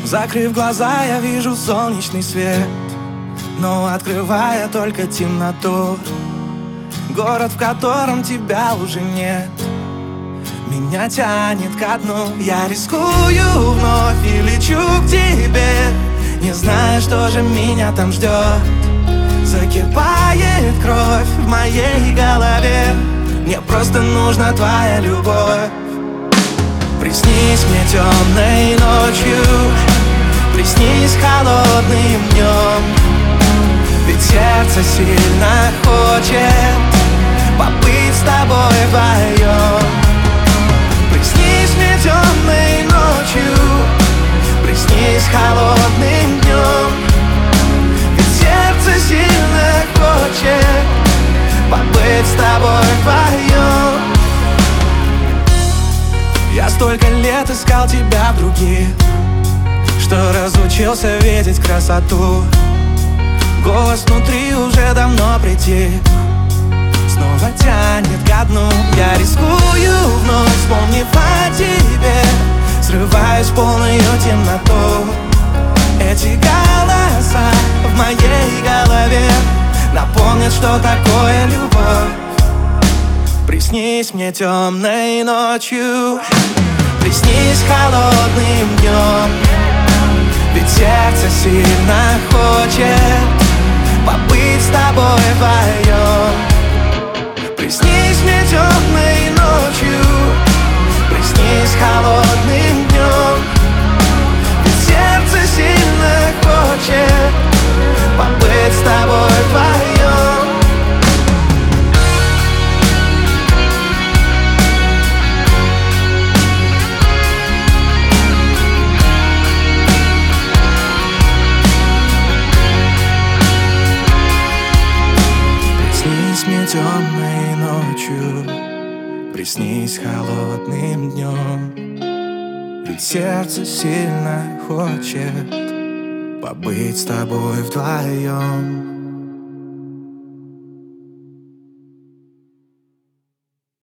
Закрыв глаза, я вижу солнечный свет, но открывая только темноту. Город, в котором тебя уже нет, меня тянет ко дну. Я рискую вновь и лечу к тебе, не зная, что же меня там ждет. Закипает кровь в моей голове, мне просто нужна твоя любовь. Приснись мне темной ночью, приснись холодным днем, ведь сердце сильно хочет побыть с тобой вдвоем. Приснись мне темной ночью, приснись холодным днем, ведь сердце сильно хочет побыть с тобой вдвоем. Я столько лет искал тебя в других, что разучился видеть красоту. Голос внутри уже давно притих, снова тянет ко дну. Я рискую вновь, вспомнив о тебе, срываюсь в полную темноту. Эти голоса в моей голове напомнят, что такое любовь. Приснись мне темной ночью, приснись холодным днем, ведь сердце сильно хочет побыть с тобой вдвоем. Приснись мне темной ночью, приснись холодным днем, ведь сердце сильно хочет побыть с тобой вдвоем. Приснись мне темной ночью, приснись холодным днем, ведь сердце сильно хочет побыть с тобой вдвоем.